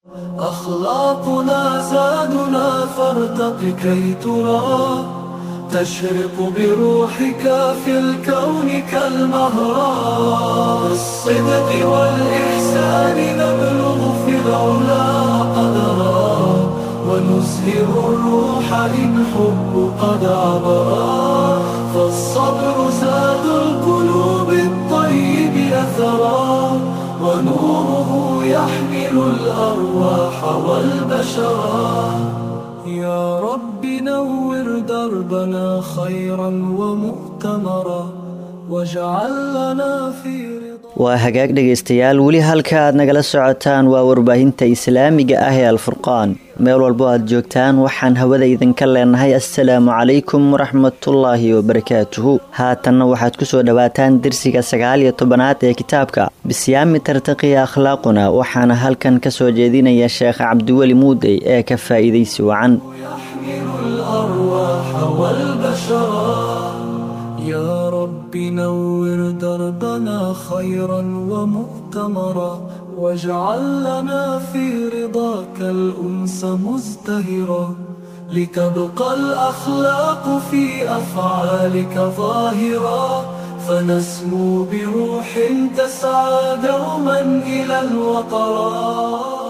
أخلاقنا زادنا فارتق كي ترى تشرق بروحك في الكون كالمهرة بالصدق والإحسان نبلغ في العلا قدرا ونزهر الروح إن حب قد عبرا فالصبر زاد القلوب الطيب أثرا ونوره يحمل الأرواح والبشرا يا رب نور دربنا خيرا ومؤتمرا واجعل لنا في waa hagaag dhegaystayaal weli halka aad nagala socotaan waa warbaahinta islaamiga ah ee alfurqaan meel walbo aad joogtaan waxaan hawada idinka leenahay assalaamu calaykum waraxmatullaahi wabarakaatuhu haatanna waxaad ku soo dhawaataan dersiga 19aad ee kitaabka bisyaami tartaqiya akhlaaquna waxaana halkan ka soo jeedinaya sheekh cabdiweli muudey ee ka faa'iidaysi wacan يا رب نور دربنا خيرا ومؤتمرا واجعل لنا في رضاك الأنس مزدهرا لتبقى الأخلاق في أفعالك ظاهرا فنسمو بروح تسعى دوما إلى الوطرا.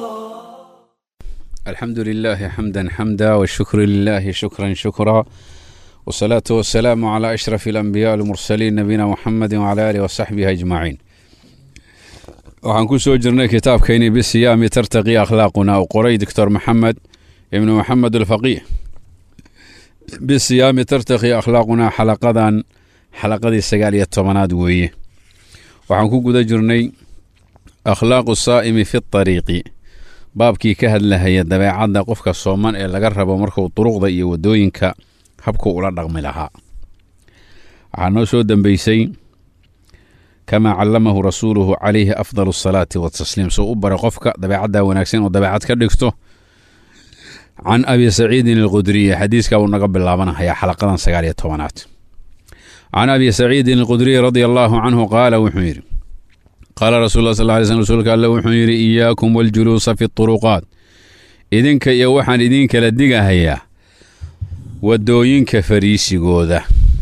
الحمد لله حمدا والشكر لله شكرا والصلاة والسلام على أشرف الأنبياء المرسلين نبينا محمد وعلى آله وصحبه أجمعين. waxaan ku soo jirnay kitaabkeeni bisiyaami tartaqi akhlaaquna oo qoray Dr. Maxamed ibn Maxamed al-Faqih. bisiyaami tartaqi akhlaaquna xalaqadii 19aad weeye. waxaan ku guda jirnay akhlaaqu saa'imi fi at-tariiqi baabkii ka hadlahaya dabeecadda qofka sooman ee laga rabo markuu turuqda iyo wadooyinka habku ula dhaqmi lahaa. waxaa noo soo dambaysay kamaa callamahu rasuuluhu calayhi afdalu asalaati watasliim soo u bara qofka dabeecaddaa wanaagsan oo dabeecad ka dhigto. can abi saciidin alqudriyi xadiiskaa uu naga bilaabanahayaa xalaqadan 19aad. can abi saciidin alqudriyi radia allaahu canhu qaala wuxuu yidhi qaala rasuul lah sal ly slm rasuulka alle wuxuu yidhi iyaakum waljuluusa fi turuqaat idinka iyo waxaan idin kala digahayaa wadooyinka fariisigooda.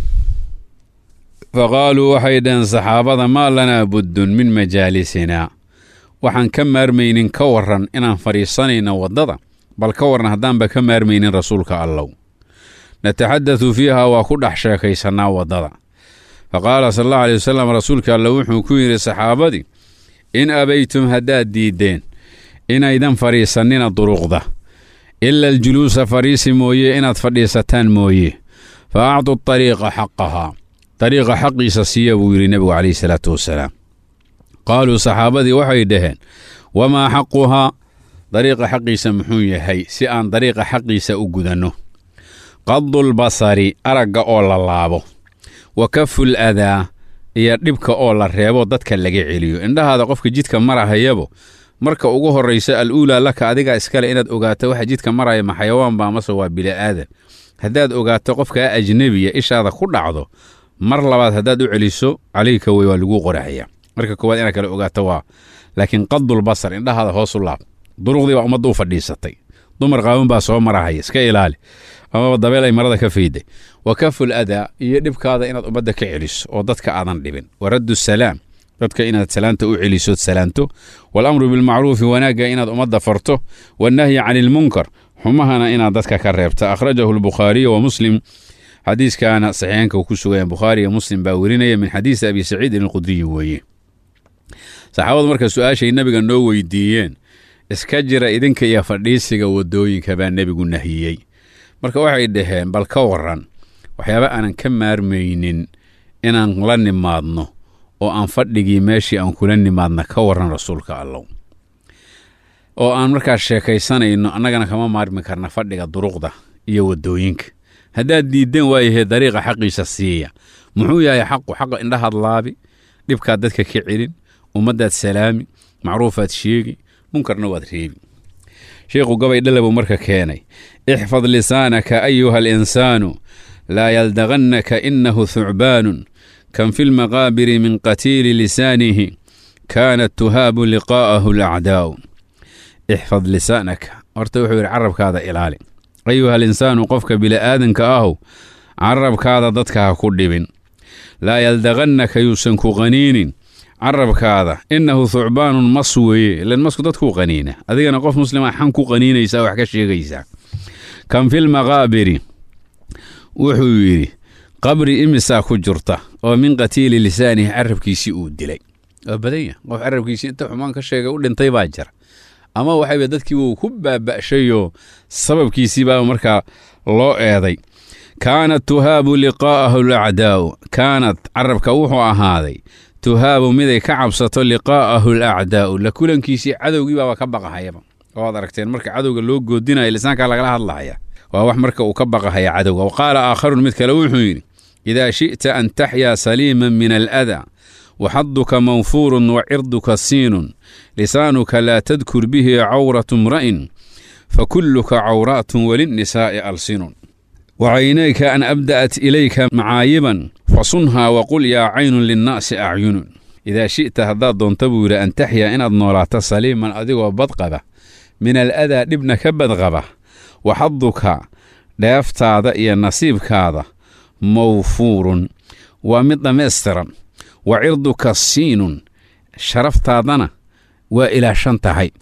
faqaaluu waxay dhaheen saxaabada maa lanaa buddun min majaalisinaa waxaan ka maarmaynin ka waran inaan fadhiisanayno waddada bal ka waran haddaanba ka maarmaynin rasuulka allow nataxaddathu fiiha waa ku dhex sheekaysannaa waddada. faqaala sal allahu alay wasalam rasuulka alle wuxuu ku yidhi saxaabadii in abaytum haddaad diiddeen inaydan fadhiisannina duruqda ila aljuluusa fariisi mooye inaad fadhiisataan mooye fa acdu ariiqa xaqahaa dariiqa xaqiisa siiya buu yidhi nebigu calayhi salaatu wasalaam. qaaluu saxaabadii waxay dhaheen wamaa xaquhaa dariiqa xaqiisa muxuu yahay si aan dariiqa xaqiisa u gudanno. qadulbasari aragga oo la laabo wa kaful adaa iyo dhibka oo la reebo dadka laga celiyo. indhahaada qofka jidka marahayabo marka ugu horraysa al-uulaa laka adiga iskale inaad ogaato waxa jidka maraya ma xayawaan baa mase waa bili'aadan. haddaad ogaato qofkaa ajnebiya ishaada ku dhacdo mar labaad haddaad u celiso calayka wey waa lagu qoraxaya. marka koowaad inaad kale ogaato waa laakiin qadulbasar indhahaada hoos u laab. duruqdii baa ummadda u fadhiisatay dumar qaawan baa soo marahaya iska ilaali amaba dabeel ay marada ka fayday. wa kaful adaa iyo dhibkaada inaad ummadda ka celiso oo dadka aadan dhibin. wa raddu salaam dadka inaad salaanta u celisood salaanto. walamru bilmacruufi wanaagga inaad ummadda farto. wannahyi cani ilmunkar xumahana inaad dadka ka reebta. akhrajahu albukhaariyu wa muslim xadiiskaana saxiixaanka uu ku sugaya bukhaari iyo muslim baa werinaya min xadiisi abi saciidin alqudriyi weeye. saxaabadu marka su-aashay nebiga noo weydiiyeen iska jira idinka iyo fadhiisiga wadooyinka baa nebigu nahiyey. marka waxay dhaheen bal ka waran waxyaaba aanan ka maarmaynin inaan la nimaadno oo aan fadhigii meeshii aan kula nimaadna ka waran rasuulka allow oo aan markaas sheekaysanayno annagana kama maarmi karna fadhiga duruqda iyo wadooyinka. haddaad diiddeen waayahay dariiqa xaqiisa siiya. muxuu yahay xaqu? xaqa indhahaad laabi, dhibkaad dadka ka celin, ummaddaad salaami, macruufaad sheegi, munkarna waad reebi. sheekhu gabay dhalabuu marka keenay ixfad lisaanaka ayuha alinsaanu laa yaldagannaka innahu thucbaanun kan fi lmaqaabiri min qatiili lisaanihi kaanat tuhaabu liqaa'ahu alacdaa'u ixfad lisaanaka horta wuxuu yidhi carabkaada ilaali ayuha alinsaanu qofka bili'aadanka ahow carabkaada dadka ha ku dhibin laa yaldaqannaka yuusan ku qaniinin carabkaada innahu thucbaanun mas weeye ilan masku dadkuu qaniina adigana qof muslima xan ku qaniinaysaa wax ka sheegaysaa kan filmaqaabiri wuxuu yidhi qabri imisaa ku jirta oo min qatiili lisaanihi carabkiisii uu dilay waa badanya qof carabkiisii inta xumaan ka sheegay u dhintay baa jira ama waxayba dadkii wuu ku baaba'shayoo sababkiisii baa markaa loo eeday kaanat tuhaabu liqaa'ahu alacdaa'u kaanat carabka wuxuu ahaaday tuhaabu miday ka cabsato liqaa'ahu alacdaa'u la kulankiisii cadowgii baaba ka baqahayaba waad aragteen marka cadowga loo goodinayo lisaankaa lagala hadlahaya waa wax marka uu ka baqahaya cadowga waqaala aakharun mid kale wuxuu yidhi idaa shi'ta an taxyaa saliiman min aladaa waxaduka mawfuurun wacirduka siinun lisaanuka laa tadkur bihi cawratu imra'in fakulluka cawraatun walinnisaa'i alsinun wacaynayka an abda'at ilayka macaayiban fasunhaa waqul yaa caynun linnaasi acyunun idaa shi'ta haddaad doonta buu yidhi an taxyaa inaad noolaato saliiman adigoo badqaba min aladaa dhibna ka badqaba waxaduka dheeftaada iyo nasiibkaada mawfuurun waa mid dhammaystiran wa cirduka siinun sharaftaadana waa ilaashan tahay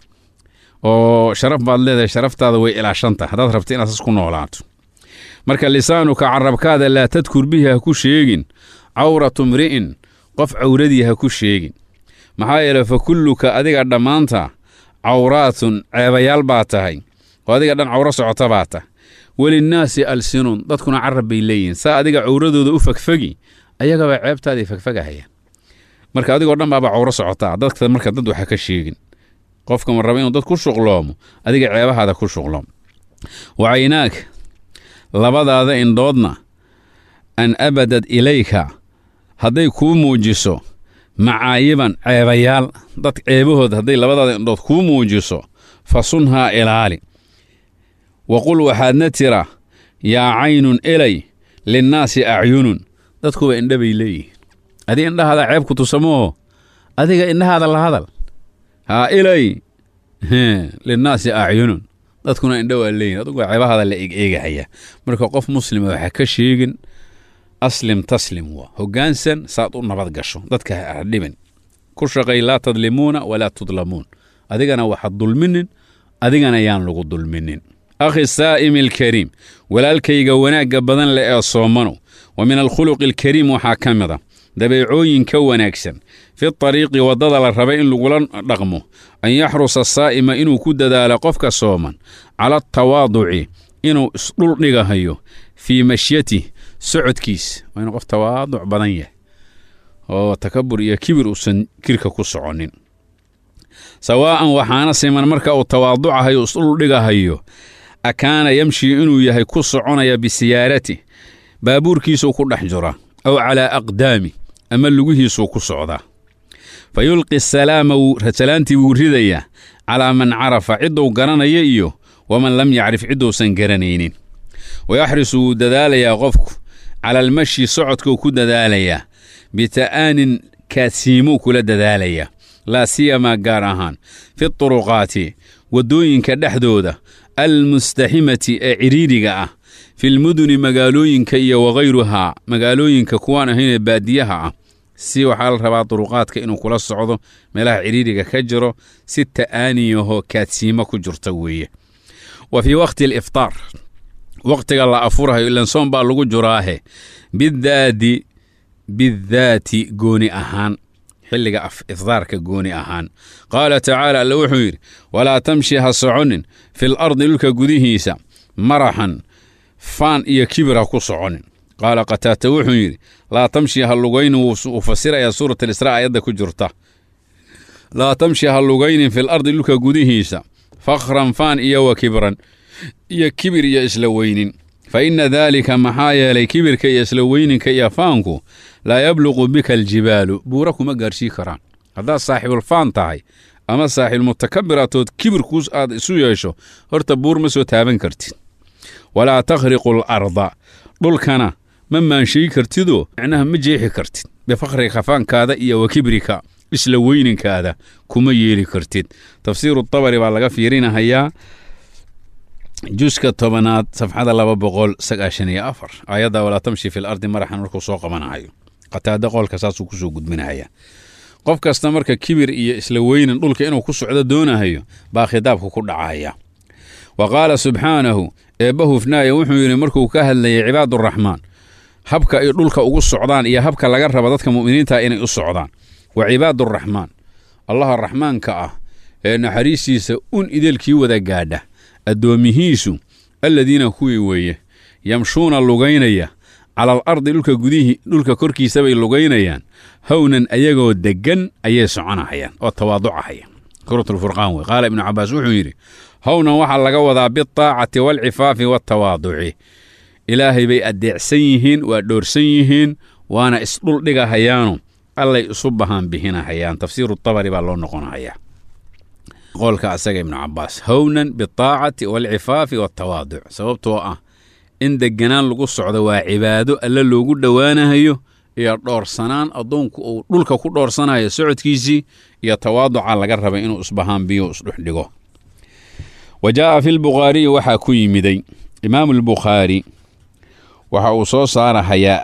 oo sharaf baad leedahay sharaftaada way ilaashan tahay haddaad rabta inaad sas ku noolaato marka lisaanuka carabkaada laa tadkur bihi ha ku sheegin cawratu mri'in qof cawradii ha ku sheegin maxaa yeele fa kulluka adiga dhammaanta cawraatun ceebayaal baa tahay oo adiga dhan cawro socota baa tah walinnaasi alsinun dadkuna carab bay leeyihin saa adiga cawradooda u fagfagi ayagaba ceebtaaday fagfagahayaan marka adigoo dhan baaba cawro socotaa dadka marka dad waxa ka sheegin qofka ma raba inuu dad ku shuqloomo adiga ceebahaada ku shuqloom wacaynaak labadaada indhoodna an abadad ilayka hadday kuu muujiso macaayiban ceebayaal dad ceebahood hadday labadaada indhood kuu muujiso fasunhaa ilaali waqul waxaadna tira yaa caynun elay linnaasi acyunun dadkuba indha bay leeyihiin adiga indhahaada ceeb ku tusamoo adiga indhahaada la hadal haa ilay linnaasi acyunun dadkuna indha waa leeyihin adugu ceebahaada la egeegahaya marka qof muslima waxa ka sheegin aslim taslim waa hoggaansan saad u nabad gasho dadka ha dhibin ku shaqay laa tadlimuuna walaa tudlamuun adigana waxaad dulminin adigana yaan lagu dulminin akhi saa'imi alkariim walaalkayga wanaagga badan leh ee soomano wa min alkhuluqi alkariim waxaa ka mid a dabeecooyinka wanaagsan fi ariiqi waddada la raba in lagula dhaqmo an yaxrusa saa'ima inuu ku dadaalo qofka sooman cala atawaaduci inuu isdhul dhigahayo fii mashyatih socodkiis waa inuu qof tawaaduc badan yahay oo takabur iyo kibir uusan kirka ku soconin sawaa'an waxaana siman marka uu tawaaducahayo isdhul dhigahayo akaana yamshi inuu yahay ku soconaya bisiyaarati baabuurkiisuu ku dhex jira aw calaa aqdaami ama lugihiisuu ku socdaa fa yulqi salaama salaantii wuu ridayaa calaa man carafa cidduu garanaya iyo waman lam yacrif cidduusan garanaynin wayaxrisu wuu dadaalayaa qofku cala almashi socodkuu ku dadaalayaa bita'aanin kaasiimuu kula dadaalayaa laa siyamaa gaar ahaan fi turuqaati waddooyinka dhexdooda almustaximati ee cidhiidhiga ah filmuduni magaalooyinka iyo wakayruhaa magaalooyinka kuwaan ahaynee baadiyaha ah si waxaa la rabaa duruqaadka inuu kula socdo meelaha cidhiidhiga ka jiro si ta'aaniyaho kaadsiimo ku jirta weeye wa fii waqti aliftaar waqtiga la afurahayo ilan soon baa lagu jiraahe bidaati gooni ahaan xilliga ifdaarka gooni ahaan qaala tacaala alla wuxuu yidhi walaa tamshi ha soconin fil ardi dhulka gudihiisa maraxan faan iyo kibir ha ku soconin qaala qataata wuxuu yidhi laa tamshi ha lugaynin wuu fasirayaa suurat alisraa aayadda ku jirta laa tamshi ha lugaynin fil ardi dhulka gudihiisa fakhran faan iyo wa kibran iyo kibir iyo isla weynin fa inna daalika maxaa yeelay kibirka iyo isla weyninka iyo faanku laa yabluqu bika aljibaalu buura kuma gaarsii karaan haddaad saaxiibulfaan tahay ama saaxiibulmutakabiratood kibirkuus aad isu yeesho horta buur ma soo taaban kartid walaa takhriqu alarda dhulkana ma maanshayi kartidoo micnaha ma jeexi kartid bifakhrika faankaada iyo wa kibrika isla weyninkaada kuma yeeli kartid. tafsiiru tabari baa laga fiirinahayaa juska 10 safxada 294 aayadda walaa tamshi fil ardi maraxan markuu soo qabanayo. qataada qolka saasuu ku soo gudbinaya. qof kasta marka kibir iyo isla weynin dhulka inuu ku socdo doonayo baa khitaabku ku dhacaya. wa qaala subxaanahu eebbahufnaaya wuxuu yidhi markuu ka hadlayay cibaaduraxmaan habka ay dhulka ugu socdaan iyo habka laga raba dadka mu'miniinta inay u socdaan. wa cibaaduraxmaan allaha raxmaanka ah ee naxariistiisa ideelkii wada gaadha addoomihiisu alladiina kuwii weeye yamshuuna lugaynaya cala alardi dhulka korkiisa bay lugaynayaan hawnan ayagoo deggan ayay soconahayaan oo tawaaducahaya. suuratulfurqaan wey. qaala ibnu cabbaas wuxuu yidhi hawnan waxaa laga wadaa biaacati waalcifaafi waatawaaduci. ilaahay bay addeecsan yihiin, waa dhoorsan yihiin, waana isdhul dhigahayaano allay isu bahaan bixinahayaan. tafsiiru tabari baa loo noqonahayaa qowlka asaga ibnu cabbaas. hawnan biaacati waalcifaafi waatawaaduc, sababtoo ah in degganaan lagu socdo waa cibaado alla loogu dhowaanahayo iyo dhoorsanaan addoonku uu dhulka ku dhoorsanayo socodkiisii iyo tawaaduca laga rabay inuu isbahaanbiyo isdhex dhigo. wa jaa'a fi lbukhaariyi waxaa ku yimiday imaamu albukhaari waxa uu soo saarahayaa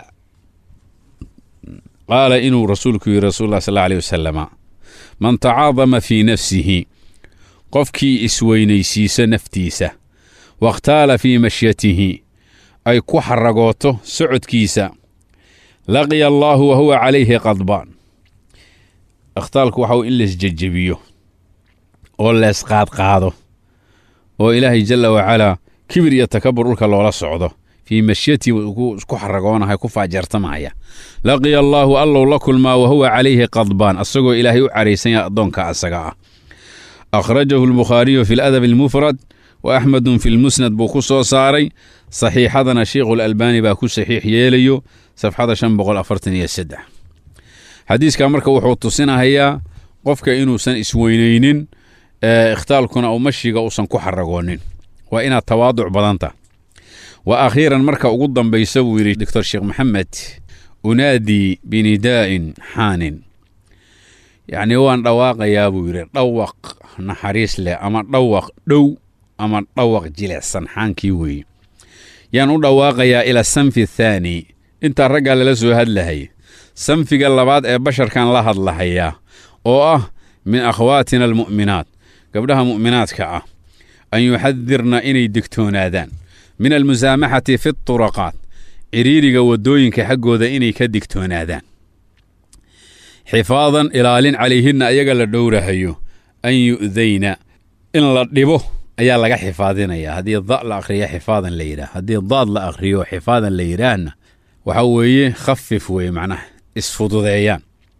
qaala inuu rasuulku yidhi rasuulullah sal alla alih wasalama man tacaadama fii nafsihi qofkii isweynaysiisa naftiisa wakhtaala fii mashyatihi ay ku xaragooto socodkiisa laqiya allaahu wa huwa calayhi qadbaan. ikhtaalku waxa uu in laisjejebiyo oo leesqaadqaado oo ilaahay jalla wacalaa kibir iyo takabur dhulka loola socdo fii mashyatii isku xaragoonahay ku faajeertamaya. laqiya allaahu allow la kulmaa wa huwa calayhi qadbaan asagoo ilaahay u caraysan yahay addoonka asaga ah. akhrajahu albukhaariyu fi ladab almufrad wa axmedun fi lmusnad buu ku soo saaray. saxiixadana sheikhulalbaani baa ku saxiix yeelayo safxada 543. xadiiskaa marka wuxuu tusinahayaa qofka inuusan isweynaynin ikhtaalkuna u mashiga uusan ku xaragoonin. waa inaad tawaaduc badanta. wa akhiiran marka ugu dambaysa buu yidhi doctor sheekh maxamed unaadii binidaa'in xaanin, yacnii waan dhawaaqayaa buu yidhi dhawaq naxariis leh ama dhawaq dhow ama dhawaq jilicsan xaankii weeye. yaan u dhawaaqayaa ila sanfi athaani. intaa raggaa lala soo hadlahay sanfiga labaad ee basharkan la hadlahayaa oo ah min akhawaatina almu'minaat gabdhaha mu'minaadka ah an yuxadirna inay digtoonaadaan min almusaamaxati fi turaqaat ciriiriga waddooyinka xaggooda inay ka digtoonaadaan xifaadan ilaalin calayhinna ayaga la dhowrahayo an yu'dayna in la dhibo ayaa laga xifaadinayaa. haddii da la akhriya xifaadan la yidhaah, haddii daad la akhriyo xifaadan la yidhaahna waxa weeye khafif weeye macnaha isfududeeyaan.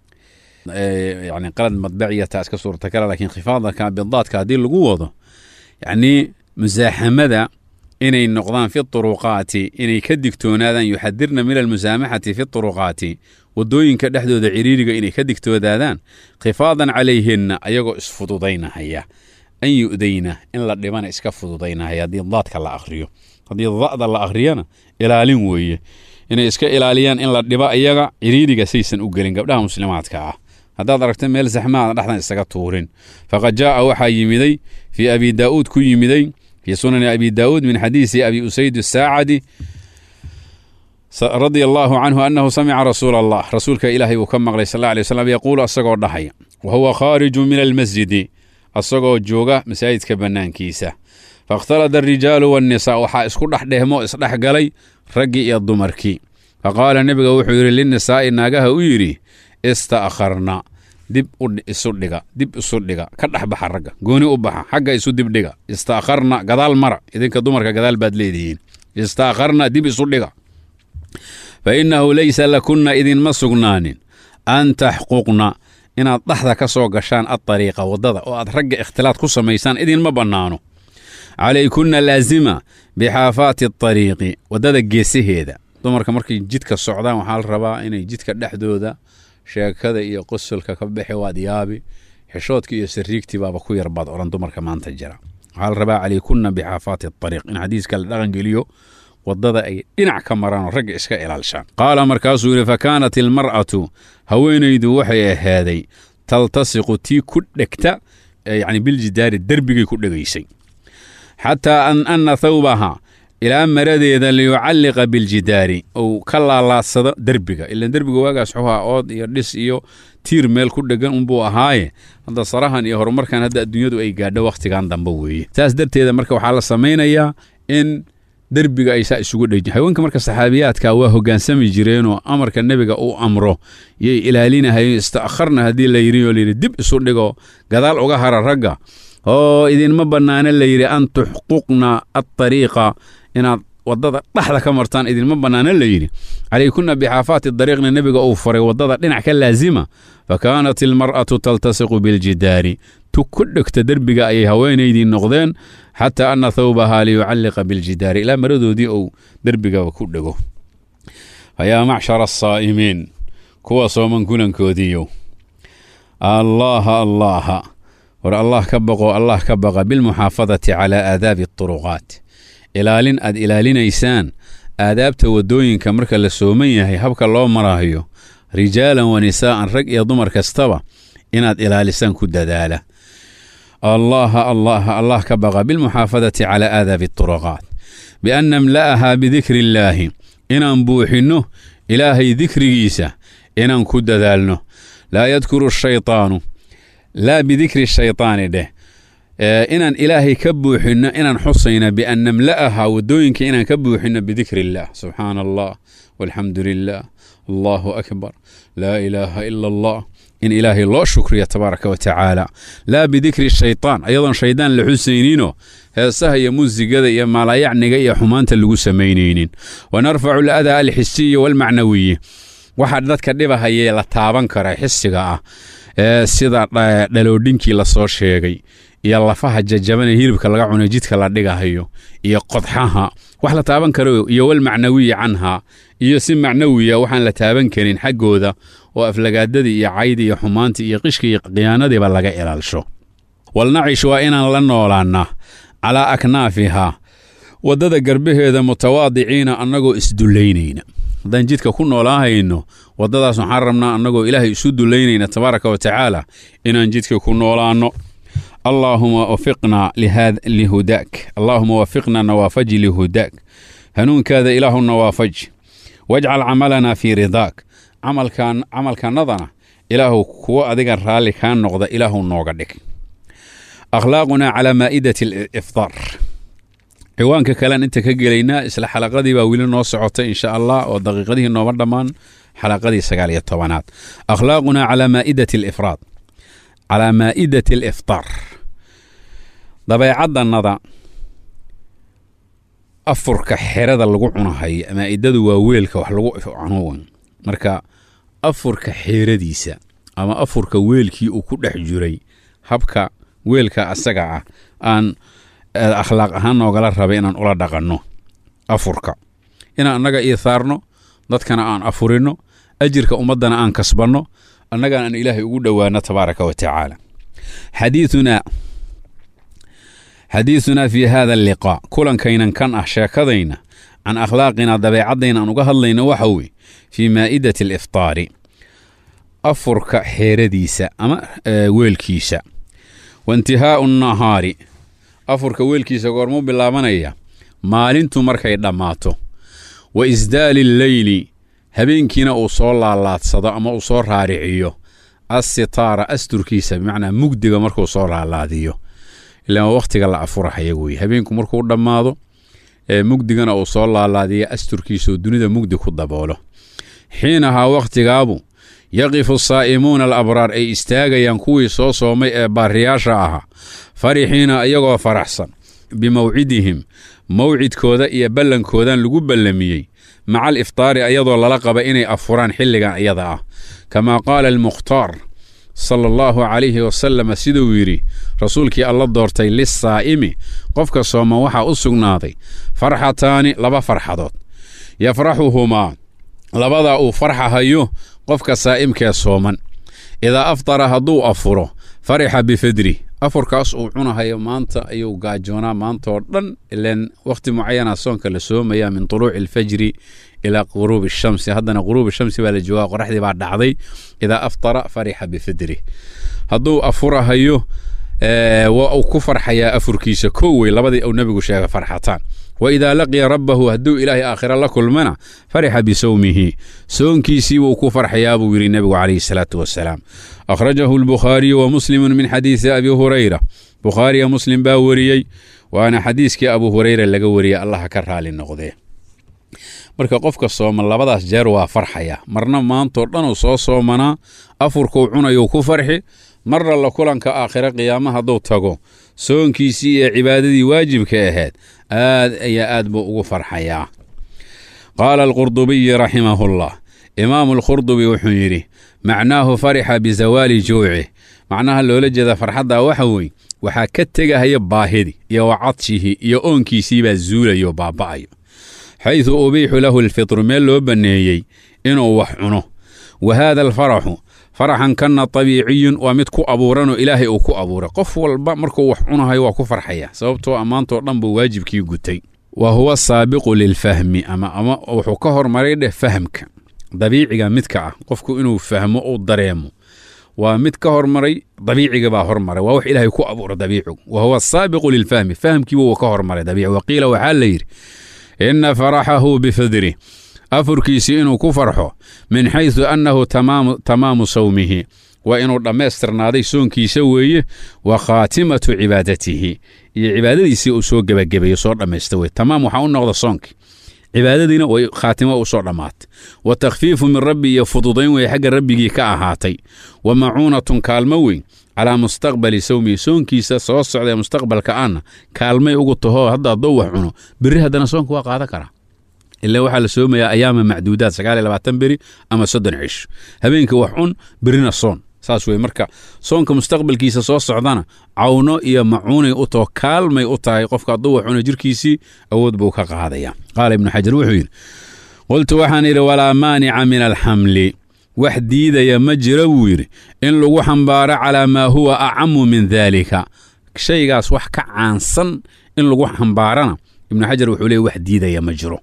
yani qalad madbaciyata iska suurtakala laakiin khifaadanka bidaadka haddii lagu wado yacnii musaaxamada inay noqdaan fi turuqaati inay ka digtoonaadaan yuxadirna min almusaamaxati fi turuqaati waddooyinka dhexdooda ciriiriga inay ka digtoonaadaan khifaadan calayhinna ayagoo isfududaynahaya an yu'dayna in la dhibana iska fududaynahaya haddii daadka la akhriyo. haddii da'da la akhriyana ilaalin weeye inay iska ilaaliyaan in la dhibo ayaga ciriiriga saysan u gelin gabdhaha muslimaadka ah. haddaad aragta meel saxmaada dhexdan isaga tuurin. faqad jaa'a waxaa yimiday fii abi daa'uud ku yimiday fii sunani abi daa'uud min xadiisi abi usayd asaacadi radia allaahu canhu annahu samica rasuula allah rasuulka ilaahay uu ka maqlay sal alla alay wasalam yaquulu asagoo dhahaya wa huwa khaariju min almasjidi asagoo jooga masaajidka bannaankiisa. faاkhtalada arijaalu waannisaa waxaa isku dhex dhehmo isdhex galay raggii iyo dumarkii. faqaala nebiga wuxuu yidhi linnisaa'i naagaha u yidhi ista'kharna dib isu dhiga ka dhex baxa ragga gooni u baxa xagga isu dib dhiga. ista'kharna gadaal mara idinka dumarka gadaal baad leedihiin. ista'kharna dib isu dhiga. fa innahu laysa lakunna idinma sugnaanin an taxquqna inaad dhaxda ka soo gashaan adariiqa waddada oo aad ragga ikhtilaad ku samaysaan idinma bannaano. calaykunna laazima bixaafaati adariiqi waddada geesaheeda. dumarka markay jidka socdaan waxaa la rabaa inay jidka dhexdooda sheekada iyo qosolka ka bixi waad yaabi xishoodka iyo sariigtii baaba ku yar baad odhan dumarka maanta jira. waxaa la rabaa calaykunna bixaafaati adariiq in xadiiska la dhaqangeliyo waddada ay dhinac ka maraan oo ragga iska ilaalshaan. qaala markaasuu yidhi fa kaanat ilmar'atu haweenaydu waxay ahaaday taltasiqu tii ku dhegta yani biljidaari derbigay ku dhegaysay xataa anna thawbaha ilaa maradeeda liyucalliqa biljidaari ou ka laalaadsado derbiga ilan derbiga waagaas xuhaa ood iyo dhis iyo tiir meel ku dhegan unbuu ahaaye hadda sarahan iyo horumarkan hadda adduunyadu ay gaadho wakhtigan dambe weeye saas darteeda marka waxaa la samaynayaa in derbiga ay saa isugu dhejin haweenka marka saxaabiyaadka waa hoggaansami jireenoo amarka nebiga uu amro yay ilaalinahayeen ista'kharna haddii la yidhi oo layidhi dib isu dhigo gadaal uga hara ragga oo idinma bannaana la yidhi an tuxquqna adariiqa inaad waddada dhexda ka martaan idinma bannaana la yidhi calaykunna bixaafaati dariiqna nebiga uu faray waddada dhinac ka laasima fa kaanat ilmar'atu taltasiqu biljidaari tu ku dhegta derbiga ayay haweenaydii noqdeen xataa anna thawbahaa liyucalliqa biljidaari ilaa maradoodii uu derbigaba ku dhego fayaa macshara asaa'imiin kuwa sooman kulankoodiiyow allaha war allah ka baqa bilmuxaafadati calaa aadaabi aطuruqaat ilaalin aad ilaalinaysaan aadaabta waddooyinka marka la sooman yahay habka loo maraayo rijaalan wa nisaa'an rag iyo dumar kastaba inaad ilaalisaan ku dadaala allah ka baqa bilmuxaafadati calaa aadaabi aطuruqaat bian namla'ahaa bidikri illaahi inaan buuxinno ilaahay dikrigiisa inaan ku dadaalno laa yadkuru shayطaanu laa bidikri shayطaani dheh inaan ilaahay ka buuxinno inaan xusayna bian namla'ahaa waddooyinka inaan ka buuxinno bidikri illah subxaana allah walxamdu lilah allahu akbar laa ilaaha ila allah in ilaahay loo shukriyo tabaaraka wa tacaala laa bidikri shayطaan ayadoon shaydaan la xusayninoo heesaha iyo muusigada iyo maalayacniga iyo xumaanta lagu samaynaynin wanarfacu aladaa alxisiya walmacnawiyi waxaa dadka dhibahayee la taaban kara xisiga ah sida dhaloodhinkii la soo sheegay iyo lafaha jajabana hilibka laga cunay jidka la dhigahayo iyo qodxaha wax la taaban karo iyo walmacnawiya canhaa iyo si macnawiya waxaan la taaban karin xaggooda oo aflagaadadii iyo caydii iyo xumaantii iyo qishkii iyo khiyaanadiiba laga ilaalsho walnacish waa inaan la noolaannaa calaa aknaafihaa waddada garbaheeda mutawaadiciina annagoo isdullaynayna haddaan jidka ku noolaahayno waddadaas waxaan rabnaa annagoo ilaahay isu dullaynayna tabaaraka wa tacaala inaan jidka ku noolaanno allaahuma wafiqnaa lihudaak allaahuma wafiqnaa nawaafaji lihudaak hanuunkaada ilaahu nawaafaji wajcal camalanaa fii ridaak camalkanadana ilaahu kuwo adiga raalli kaa noqda ilaahu nooga dhig akhlaaqunaa calaa maa'idati alifdaar ciwaanka kalean inta ka gelaynaa isla xalaqadii baa weli noo socotay insha allah oo daqiiqadihii nooma dhammaan xalaqadii 19aad akhlaaqunaa calaa maa'idati alifraad calaa maa'idati aliftaar dabeecadannada afurka xerada lagu cunahay maa'idadu waa weelka wax lagu cuno marka afurka xeeradiisa ama afurka weelkii uu ku dhex jiray habka weelka asaga ah aan akhlaaq ahaan noogala rabay inaan ula dhaqanno afurka inaan annaga iihaarno dadkana aan afurinno ajirka ummaddana aan kasbanno annagana aan ilaahay ugu dhowaano tabaaraka wa tacaala xadiiثunaa fii hada alliqaa kulankaynan kan ah sheekadayna can akhlaaqina dabeecadayna aan uga hadlayno waxa weye fii maa'idati aliftaari afurka xeeradiisa ama weelkiisa waintihaa'u nahaari afurka weelkiisa goormuu bilaabanaya maalintu markay dhammaato wa isdaali alleyli habeenkiina uu soo laalaadsado ama uu soo raariciyo assitaara asturkiisa bimacnaa mugdiga markuu soo laalaadiyo ilaa wakhtiga la afurahaya weye habeenku markuu dhammaado mugdigana uu soo laalaadiyo asturkiisa oo dunida mugdi ku daboolo xiinahaa wakhtigaabu yaqifu saa'imuuna alabraar ay istaagayaan kuwii soo soomay ee baariyaasha ahaa farixiina iyagoo faraxsan bimawcidihim mawcidkooda iyo ballankoodan lagu ballamiyey maca aliftaari ayadoo lala qaba inay afuraan xilligan iyada ah kamaa qaala almukhtaar sala allahu calayhi wasalama siduu yidhi rasuulkii alla doortay lissaa'imi qofka sooman waxaa u sugnaaday farxataani laba farxadood yafraxuhumaa labadaa uu farxahayo qofka saa'imkee sooman idaa aftara hadduu afuro farixa bifidri afurkaas uu cunahayo maanta ayuu gaajoonaa maantaoo dhan ileen wakhti mucayana soonka la soomayaa min tuluuci alfajri ilaa quruubi shamsi haddana quruubi shamsi baa la joogaa qoraxdii baa dhacday idaa aftara farixa bifidri hadduu afurahayo waa uu ku farxayaa afurkiisa koowey labadii uu nabigu sheegay farxataan waidaa laqiya rabbahu hadduu ilaahay aakhira la kulmana farixa bisawmihi soonkiisii wuu ku farxayaa buu yidhi nebigu calayhi salaatu wasalaam akhrajahu albukhaariyu wa muslimun min xadiisi abi hurayra bukhaariya muslim baa wariyey waana xadiiskii abu hurayra laga wariyey allaha ka raali noqdee marka qofka sooman labadaas jeer waa farxaya marna maantoo dhan uu soo soomanaa afurkuu cunayuu ku farxi marna la kulanka aakhira qiyaama hadduu tago soonkiisii iyo cibaadadii waajibka ahayd aad buu ugu farxayaa qaala alqurdubiyi raximahullah imaamu alqurdubi wuxuu yidhi macnaahu farixa bizawaali juucih macnaha loola jeeda farxaddaa waxa weeye waxaa ka tegahaya baahidii iyo wacadshihi iyo oonkiisii baa zuulayo baaba'ayo xayثu ubiixu lahu alfitru meel loo banneeyey inuu wax cuno wa haada alfaraxu faraxan kanna tabiiciyun waa mid ku abuuranoo ilaahay uu ku abuuray qof walba markuu wax cunahayo waa ku farxaya sababtoo ammaantoo dhan buu waajibkii gutay wa huwa saabiqu lilfahmi ama wuxuu ka hormaray dheh fahamka dabiiciga midka ah qofku inuu fahmo uu dareemo waa mid ka hormaray dabiiciga baa hormaray waa wax ilaahay ku abuuray dabiicigu wa huwa saabiqu lilfahmi fahamkii wuu ka hormaray dabiici waqiila waxaa la yidhi ina faraxahu bifidri afurkiisii inuu ku farxo min xayثu annahu tamaamu sawmihi waa inuu dhammaystirnaaday soonkiisa weeye wa khaatimatu cibaadatihi iyo cibaadadiisii uu soo gebagabeeyo soo dhammaysta weye tamaam waxaa u noqda soonkii cibaadadiina way khaatimo u soo dhammaatay wa takhfiifu min rabbi iyo fududayn weye xagga rabbigii ka ahaatay wa macuunatun kaalmo weyn calaa mustaqbali sawmihi soonkiisa soo socdae mustaqbalka aanna kaalmay ugu tahoo hadda hadduu wax cuno berri haddana soonka waa qaadan karaa ilaa waxaa la soomayaa ayaama macduudaad 29 beri ama 30 cish habeenkii wax cun berrina soon saas wey marka soonka mustaqbalkiisa soo socdana cawno iyo macuunay u taho kaalmay u tahay qofka hadduu wax cuno jirkiisii awood buu ka qaadaya qaala ibnu xajar wuxuu yidhi qultu waxaan idhi walaa maanica min alxamli wax diidaya ma jira buu yidhi in lagu xambaaro calaa maa huwa acamu min daalika shaygaas wax ka caansan in lagu xambaarana ibnu xajar wuxuu leeyay wax diidaya ma jiro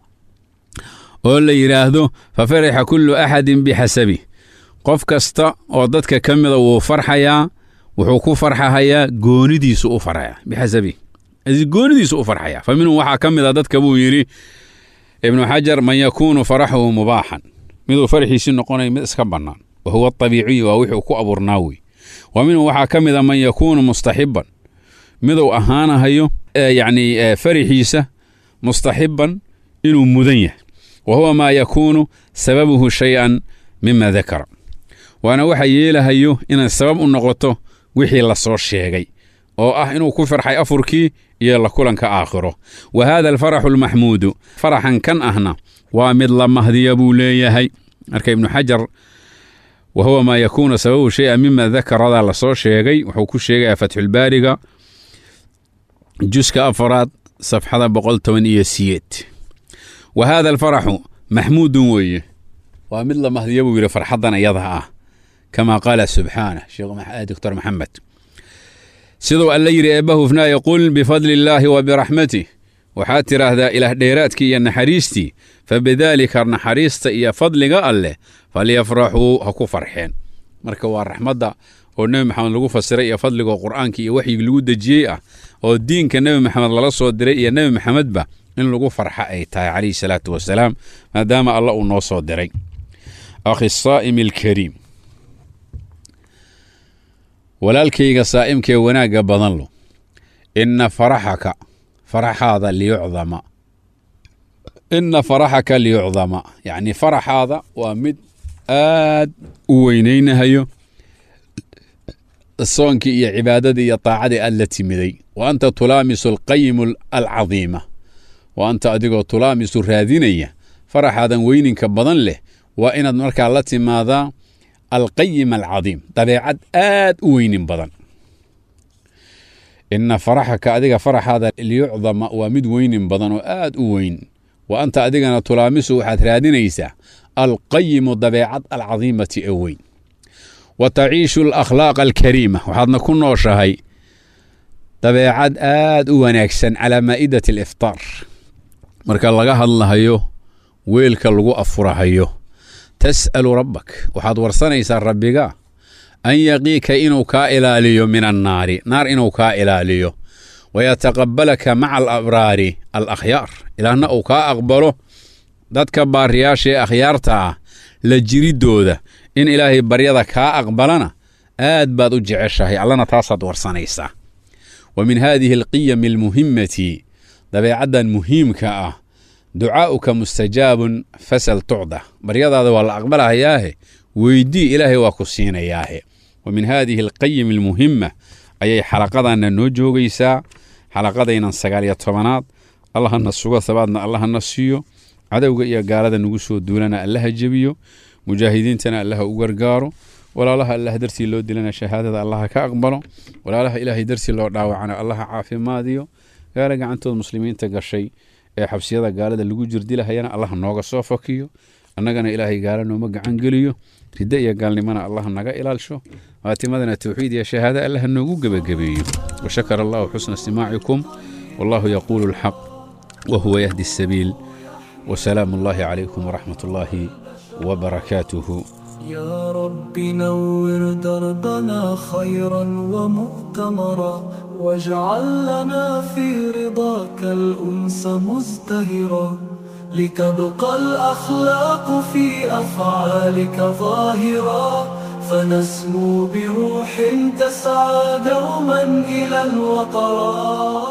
oo la yidhaahdo fa farixa kullu axadin bixasabi qof kasta oo dadka ka mida wuu farxayaa wuxuu ku farxahayaa goonidiisu u farxaya bixasabi goonidiisu u farxaya fa minhum waxaa ka mida dadka buu yidhi ibnu xajar man yakuunu faraxuhu mubaaxan miduu farxiisii noqonaya mid iska bannaan wa huwa abiiciyu waa wixuu ku abuurnaa wey wa minhum waxaa ka mida man yakuunu mustaxiban miduu ahaanahayo yacni farixiisa mustaxiban inuu mudan yahay wa huwa maa yakuunu sababuhu shay-an mima dakara waana waxa yeelahayo inay sabab u noqoto wixii la soo sheegay oo ah inuu ku farxay afurkii iyo la kulanka aakhiro wa haada alfaraxu almaxmuudu faraxan kan ahna waa mid la mahdiya buu leeyahay marka ibnu xajar wa huwa maa yakuunu sababuhu shay-an mima dakaradaa la soo sheegay wuxuu ku sheegayaa fatxulbaariga juska 4 safxada 118 wa haada alfaraxu maxmuudun weeye waa mid la mahdiya buu yidhi farxaddan iyada ah kamaa qaala subxaanah sheekh doctor maxamed siduu alla yidhi eebba hufnaaye qul bifadli illaahi wa biraxmatih waxaad tidhaahdaa ilaah dheeraadkii iyo naxariistii fabidaalika naxariista iyo fadliga alleh falyafraxuu ha ku farxeen marka waa raxmadda oo nebi maxamed lagu fasiray iyo fadligoo qur'aankii iyo waxyigi lagu dejiyey ah oo diinka nebi maxamed lala soo diray iyo nebi maxamedba in lagu farxa ay tahay calayhi salaatu wasalaam maadaama alla uu noo soo diray akhi saa'imi alkariim walaalkayga saa'imkee wanaagga badan lo inna faraxaka liyucdama yacni faraxaada waa mid aad u weynaynahayo soonkii iyo cibaadadii iyo taacadii aad la timiday wa anta tulaamisu alqayimu alcadiima wa anta adigoo tulaamisu raadinaya faraxaadan weyninka badan leh waa inaad markaa la timaadaa alqayim alcadiim dabeecad aad u weynin badan inna faraxaka adiga faraxaada liyucdama waa mid weynin badan oo aad u weyn wa anta adigana tulaamisu waxaad raadinaysaa alqayimu dabeecad alcadiimati ee weyn wa taciishu alakhlaaqa alkariima waxaadna ku nooshahay dabeecad aad u wanaagsan calaa maa'idati aliftaar marka laga hadlahayo weelka lagu afurahayo tas'alu rabbak waxaad warsanaysaa rabbiga an yaqiika inuu kaa ilaaliyo min annaari naar inuu kaa ilaaliyo wayataqabbalaka maca alabraari alakhyaar ilaahna uu kaa aqbalo dadka baariyaasha ee akhyaarta ah la jiriddooda in ilaahay baryada kaa aqbalana aad baad u jeceshahay allana taasaad warsanaysaa wa min haadihi alqiyami almuhimmati dabeecaddan muhiimka ah ducaa'uka mustajaabun fasal tucda baryadaada waa la aqbalahayaahe weydii ilaahay waa ku siinayaahe wa min haadihi alqiyami almuhimma ayay xalaqadanna noo joogaysaa xalaqadaynan 19aad allahana sugo sabaadna allahana siiyo cadowga iyo gaalada nagu soo duulana allaha jebiyo mujaahidiintana allaha u gargaaro walaalaha allah dartii loo dilana shahaadada allaha ka aqbalo walaalaha ilaahay dartii loo dhaawacana allaha caafimaadiyo gaala gacantood muslimiinta gashay ee xabsiyada gaalada lagu jirdilahayana allaha nooga soo fakiyo annagana ilaahay gaala nooma gacan geliyo ridda iyo gaalnimana allaha naga ilaalsho faatimadana tawxiid iyo shahaada allaha noogu gebagabeeyo washakara allahu xusna istimaacikum wallahu yaquulu alxaq وهو يهدي السبيل وسلام الله عليكم ورحمة الله وبركاته يا رب نور دربنا خيرا ومؤتمرا واجعل لنا في رضاك الأنس مزدهرا لتبقى الأخلاق في أفعالك ظاهرا فنسمو بروح تسعى دوما إلى الوطرات.